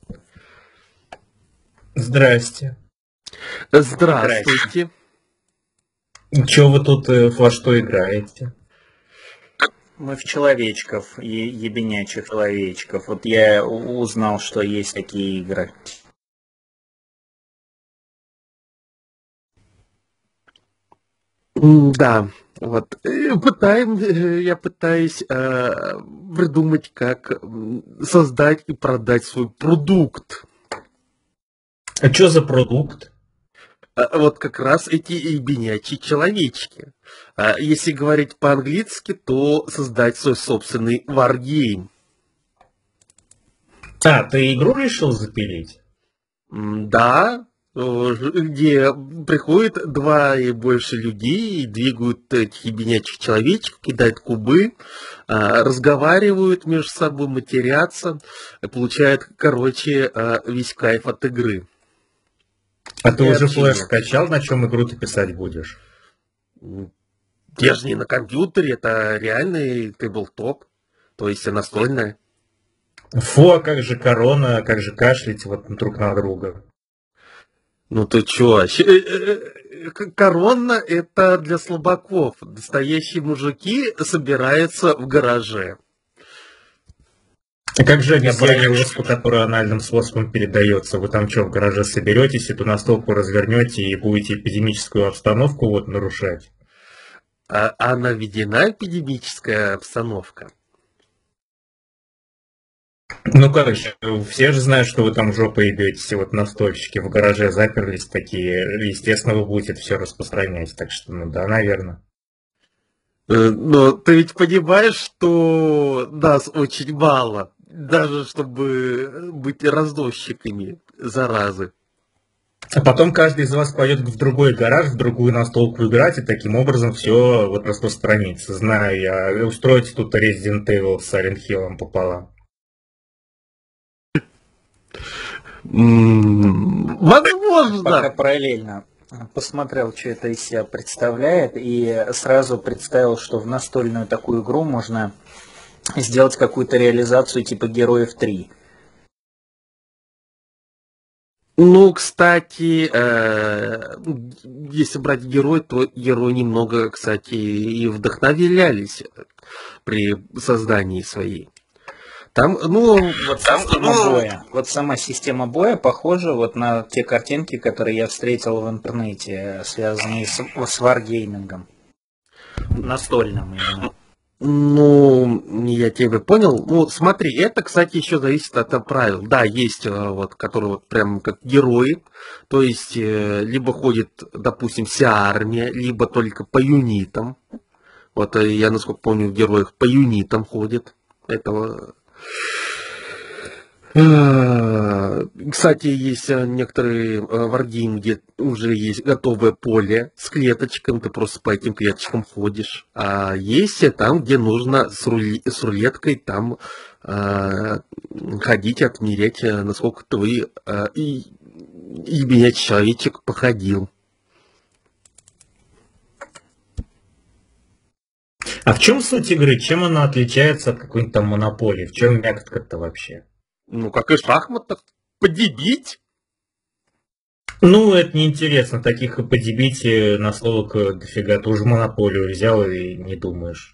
Здрасте. Здравствуйте. Че вы тут э, во что играете? Мы в человечков, е- ебенячих человечков. Вот я у- узнал, что есть такие игры. М, Да, вот. Э, Пытаем, э, я пытаюсь э, придумать, как м, создать и продать свой продукт. А что за продукт? А Вот как раз эти ебенячие человечки. А Если говорить по-английски, то создать свой собственный варгейм. А, ты игру решил запилить? М, Да, э, ж- где приходит два и больше людей и двигают этих ебенячих человечков, кидают кубы, а, разговаривают между собой, матерятся, и получают, короче, а, весь кайф от игры. А ты И уже общения. флеш скачал, на чем игру ты писать будешь? М, Я же не на компьютере, это реальный тейблтоп, то есть настольная. Фу, а как же корона, как же кашлять вот друг на друга? Ну ты чё? щ- э, э, э, к- Корона это для слабаков. Настоящие мужики собираются в гараже. А как же обезьяний оспа, который анальным способом передается? Вы там что, в гараже соберетесь, эту настолку развернете и будете эпидемическую обстановку вот нарушать? А, а наведена эпидемическая обстановка. Ну как же, все же знают, что вы там жопой идете, вот настольщики в гараже заперлись такие, естественно, вы будете это все распространять, так что, ну да, наверное. Э, Но ты ведь понимаешь, что нас очень мало, даже чтобы быть разносчиками заразы. А потом каждый из вас пойдет в другой гараж, в другую настолку играть, и таким образом все вот распространится. Знаю я, устроите тут Resident Evil с Silent Hill пополам. М, Возможно. Пока параллельно посмотрел, что это из себя представляет, и сразу представил, что в настольную такую игру можно сделать какую-то реализацию типа Героев три. Ну, кстати, э, если брать герой, то герои немного, кстати, и вдохновлялись при создании своей. Там, ну, Вот система боя. Вот сама система боя похожа вот на те картинки, которые я встретил в интернете, связанные с, с варгеймингом. Настольным именно. ну, я тебя понял. Ну, смотри, это, кстати, еще зависит от э, правил. Да, есть э, вот, которые вот прям как герои, то есть э, либо ходит, допустим, вся армия, либо только по юнитам. Вот э, я, насколько помню, в героях по юнитам ходит. Этого. Э, Кстати, есть э, некоторые варгеймы, где уже есть готовое поле с клеточками, ты просто по этим клеточкам ходишь. А есть э, там, где нужно с, рули- с рулеткой там э, ходить, отмерять, э, насколько твой э, и, ебенячий человечек походил. А в чем суть игры? Чем она отличается от какой-нибудь там монополии? В чем мякотка-то вообще? Ну, как и в шахматах. Подебить. Ну, это неинтересно. Таких и подебить на слово дофига. Ты уже монополию взял и не думаешь.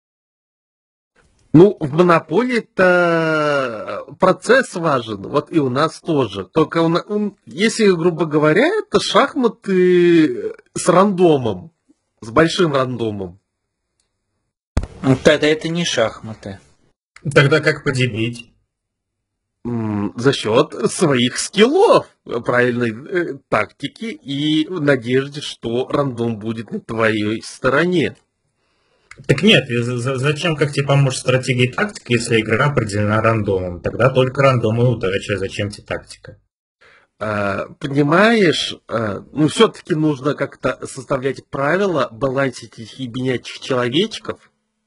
Ну, в монополии-то процесс важен, вот и у нас тоже. Только у нас, если, грубо говоря, это шахматы с рандомом, с большим рандомом. Тогда это не шахматы. Тогда как подебить? За счет своих скиллов, правильной э, тактики и в надежде, что рандом будет на твоей стороне. Так нет, зачем, как тебе поможет стратегия и тактика, если игра определена рандомом? Тогда только рандом и удача, зачем тебе тактика? А, понимаешь, а, ну все-таки нужно как-то составлять правила, балансить этих ебенячих человечков.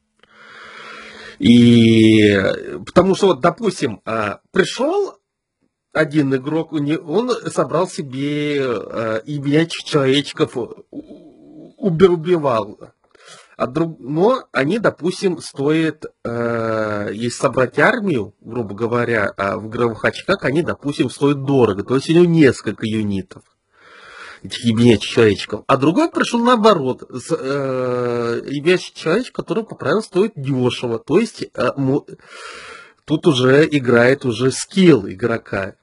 И потому что, вот, допустим, а, пришел один игрок, он собрал себе а, ебенячих человечков, убивал. А друг... Но они, допустим, стоят, э, если собрать армию, грубо говоря, а в игровых очках, они, допустим, стоят дорого. То есть у него несколько юнитов, этих ебенячих человечков. А другой пришел наоборот, с э, ебенячих человечков, который, по правилам, стоит дешево. То есть э, мо... тут уже играет уже скилл игрока.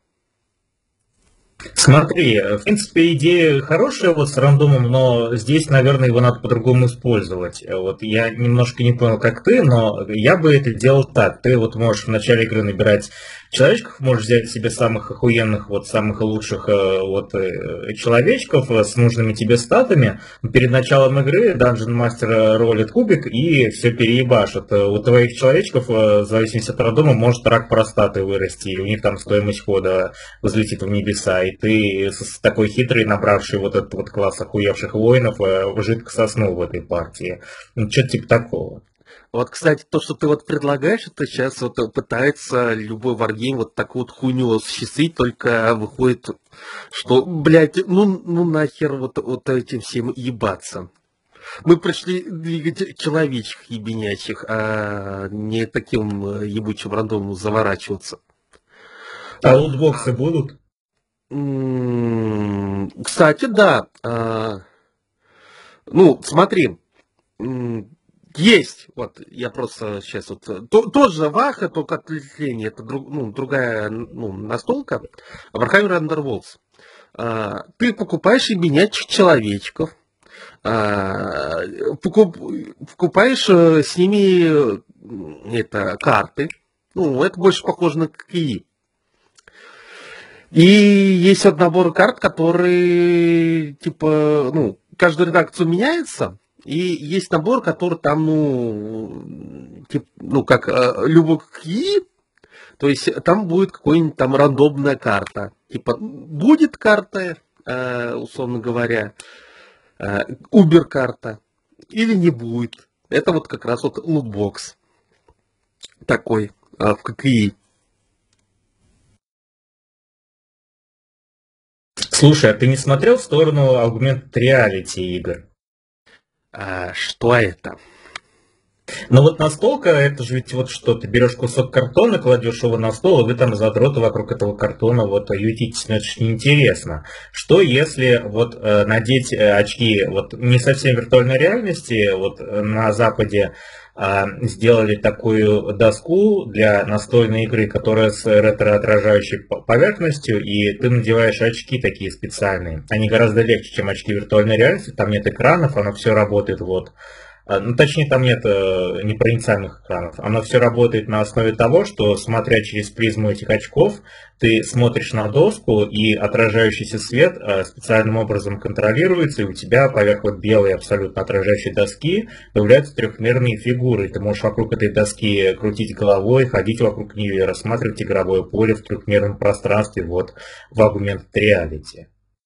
Смотри, в принципе, идея хорошая вот с рандомом, но здесь, наверное, его надо по-другому использовать. Вот я немножко не понял, как ты, но я бы это делал так. Ты вот можешь в начале игры набирать человечков, можешь взять себе самых охуенных, вот самых лучших вот человечков с нужными тебе статами. Перед началом игры Dungeon Master ролит кубик и все переебашит. У твоих человечков, в зависимости от рандома, может рак простаты вырасти, и у них там стоимость хода взлетит в небеса. И ты с такой хитрый, набравший вот этот вот класс охуевших воинов, жидко соснул в этой партии. Ну, что-то типа такого. Вот, кстати, то, что ты вот предлагаешь, это сейчас вот пытается любой варгейм вот такую вот хуйню осуществить, только выходит, что, блядь, ну, ну нахер вот, вот этим всем ебаться. Мы пришли двигать человечек ебенячих, а не таким ебучим рандомом заворачиваться. А лутбоксы будут? Кстати, да. А, ну, смотри. Есть, вот, я просто сейчас вот, то, тоже Ваха, только отвлечение, это друг, ну, другая ну, настолка, Warhammer Underworlds. А, ты покупаешь ебенячих человечков, а, покуп, покупаешь с ними это, карты, ну, это больше похоже на КИ. И есть вот набор карт, которые, типа, ну, каждую редакцию меняется. И есть набор, который там, ну, тип, ну как э, любой КИ, то есть там будет какая-нибудь там рандомная карта. Типа будет карта, э, условно говоря, э, Uber-карта, или не будет. Это вот как раз вот лутбокс такой э, в КИ. Слушай, а ты не смотрел в сторону Augmented Reality игр? А, что это? Ну вот настолка, это же ведь вот что, ты берешь кусок картона, кладешь его на стол, и вы там задроты вокруг этого картона вот ютитесь, но это же неинтересно. Что если вот э, надеть э, очки, вот не совсем виртуальной реальности, вот э, на Западе э, сделали такую доску для настольной игры, которая с ретроотражающей поверхностью, и ты надеваешь очки такие специальные. Они гораздо легче, чем очки виртуальной реальности, там нет экранов, оно все работает вот. Ну, точнее, там нет э, непроницаемых экранов. Оно все работает на основе того, что, смотря через призму этих очков, ты смотришь на доску, и отражающийся свет э, специальным образом контролируется, и у тебя поверх вот белой абсолютно отражающей доски появляются трехмерные фигуры. Ты можешь вокруг этой доски крутить головой, ходить вокруг нее и рассматривать игровое поле в трехмерном пространстве вот в Augmented Reality.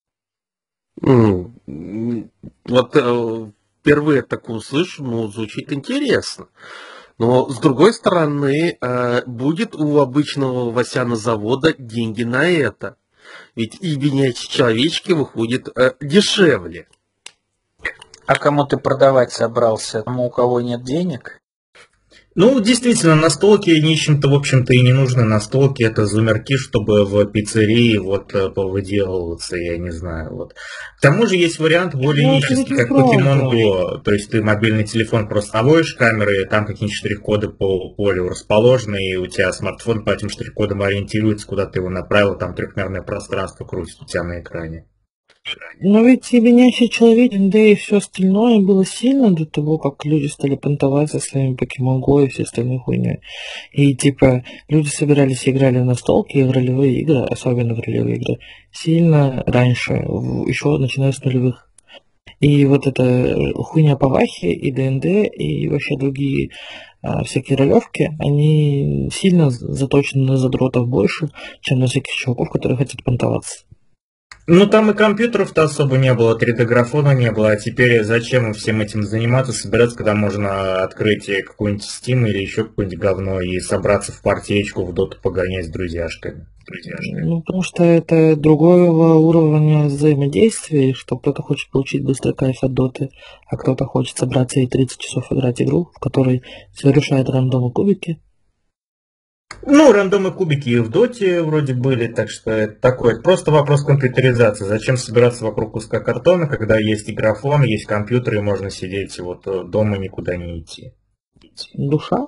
Mm. Вот... Uh... Впервые такое слышу, ну, звучит интересно. Но, с другой стороны, будет у обычного Васяна завода деньги на это. Ведь ебенячие человечки выходят дешевле. А кому ты продавать собрался? Тому, у кого нет денег? Ну, действительно, настолки нищим-то, в общем-то, и не нужны. Настолки — это зумерки, чтобы в пиццерии вот э, повыделываться, я не знаю. Вот. К тому же есть вариант более Ну, это ведь нищенский, как неправда. Pokemon Go. То есть ты мобильный телефон просто наводишь камеры, там какие-нибудь штрих-коды по полю расположены, и у тебя смартфон по этим штрих-кодам ориентируется, куда ты его направил, там трехмерное пространство крутит у тебя на экране. Но ведь и винящий человек, да и все остальное было сильно до того, как люди стали понтовать со своими Pokemon Go и все остальные хуйней. И типа люди собирались и играли в настолки и в ролевые игры, особенно в ролевые игры, сильно раньше, еще начиная с нулевых. И вот эта хуйня по Вахе и ДНД и вообще другие а, всякие ролевки, они сильно заточены на задротов больше, чем на всяких чуваков, которые хотят понтоваться. Ну, там и компьютеров-то особо не было, три дэ-графона не было, а теперь зачем всем этим заниматься, собираться, когда можно открыть какой-нибудь Steam или еще какое-нибудь говно и собраться в партиечку в доту погонять с друзьяшками. друзьяшками. Ну, потому что это другого уровня взаимодействия, что кто-то хочет получить быстрый кайф от доты, а кто-то хочет собраться и тридцать часов играть игру, в которой все решает рандомы кубики. Ну, рандомы кубики и в доте вроде были, так что это такой просто вопрос компьютеризации. Зачем собираться вокруг куска картона, когда есть и графон, есть компьютер, и можно сидеть вот дома, никуда не идти. Душа?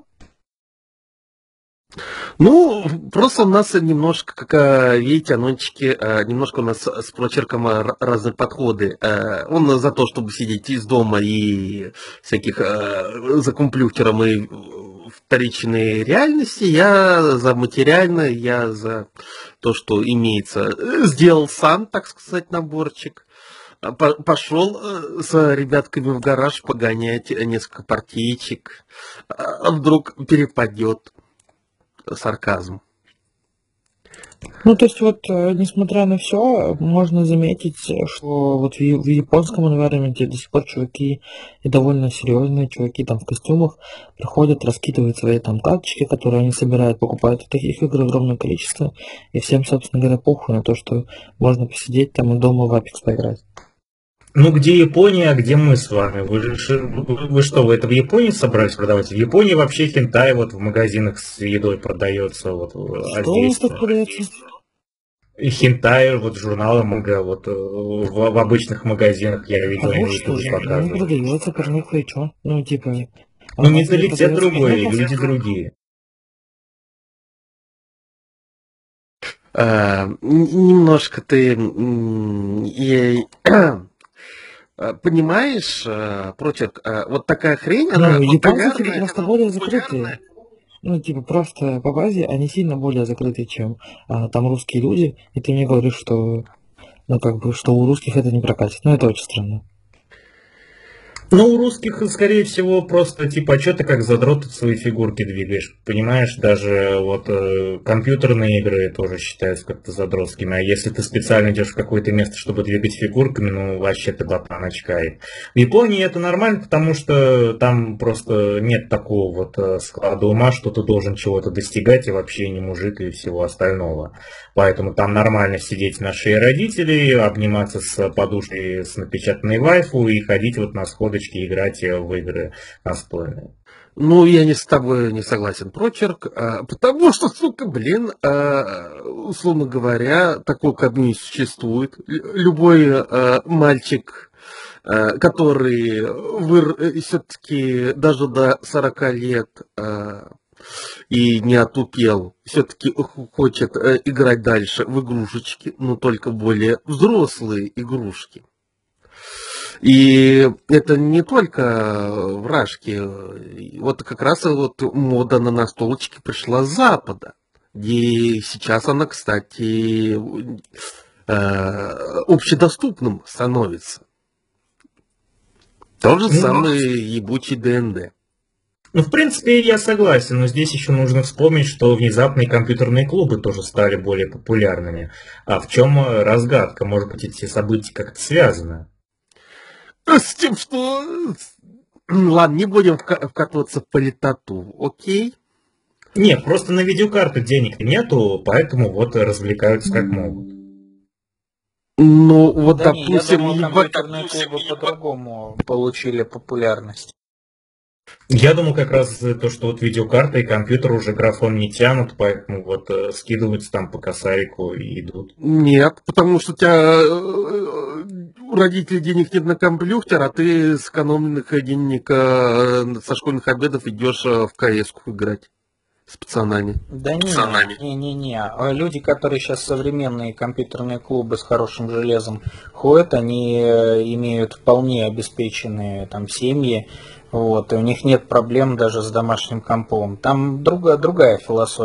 Ну, просто у нас немножко, как э, видите, анончики, э, немножко у нас с прочерком э, разные подходы. Э, Он за то, чтобы сидеть из дома и всяких э, за компьютером и вторичной реальности. Я за материальное, я за то, что имеется. Сделал сам, так сказать, наборчик. По- Пошел э, с ребятками в гараж погонять несколько партиечек. А вдруг перепадет. Сарказм. Ну, то есть вот, э, несмотря на все, можно заметить, э, что вот в, я- в японском environment до сих пор чуваки, и довольно серьезные чуваки там в костюмах, приходят, раскидывают свои там карточки, которые они собирают, покупают от таких игр огромное количество, и всем, собственно говоря, похуй на то, что можно посидеть там и дома в Apex поиграть. Ну, где Япония, а где мы с вами? Вы, же- вы, вы что, вы это в Японии собрались продавать? В Японии вообще хентай вот в магазинах с едой продается, вот, а Что у нас здесь тут продается? и хентай, вот журналы манга, вот э, в, в обычных магазинах я видел, А на вот что ютубе же, ну показывают. продается порнуха и чё? Ну, типа, а Ну, у нас не менталитет продается другой, порнуха? люди другие. Э, н- Немножко ты м, и- э, понимаешь, э, прочерк, э, вот такая хрень, она Ну, японцы типа популярная. просто более закрытые. Ну, типа, просто по базе они сильно более закрыты, чем а, там русские люди. И ты мне говоришь, что, ну, как бы, что у русских это не прокатит. Ну, это очень странно. Ну, у русских, скорее всего, просто типа, а что ты как задрот тут свои фигурки двигаешь? Понимаешь, даже вот э, компьютерные игры тоже считаются как-то задротскими. А если ты специально идешь в какое-то место, чтобы двигать фигурками, ну, вообще ты ботан очкает. В Японии это нормально, потому что там просто нет такого вот э, склада ума, что ты должен чего-то достигать и вообще не мужик и всего остального. Поэтому там нормально сидеть на шее родителей, обниматься с подушкой с напечатанной вайфу и ходить вот на сходочки, играть в игры настольные. Ну, я не с тобой не согласен, прочерк, а, потому что, сука, блин, а, условно говоря, такой комьюнити существует. Лю- Любой а, мальчик, а, который все-таки даже до сорока лет а, и не отупел, все-таки хочет э, играть дальше в игрушечки, но только более взрослые игрушки. И это не только вражки. Вот как раз и вот мода на настолочки пришла с Запада, где сейчас она, кстати, э, общедоступным становится. Тот же Ну, самый ебучий ДНД. Ну, в принципе, я согласен, но здесь еще нужно вспомнить, что внезапно и компьютерные клубы тоже стали более популярными. А в чем э, разгадка? Может быть, эти события как-то связаны? С тем, что... Ладно, не будем вка- вкатываться в политоту, окей? Нет, просто на видеокарту денег нету, поэтому вот развлекаются как могут. Ну, вот, Да не, я допустим, думаю, еба- компьютерные клубы по-другому получили популярность. Я думаю, как раз то, что вот видеокарта и компьютер уже графон не тянут, поэтому вот э, скидываются там по косарику и идут. Нет, потому что у тебя э, у родителей денег нет на компьютер, а ты с экономленных денег э, со школьных обедов идешь э, в КС-ку играть с пацанами. Да не, Пацанами. не, не, не. А люди, которые сейчас современные компьютерные клубы с хорошим железом ходят, они э, имеют вполне обеспеченные там семьи, вот, и у них нет проблем даже с домашним компом. Там другая, другая философия.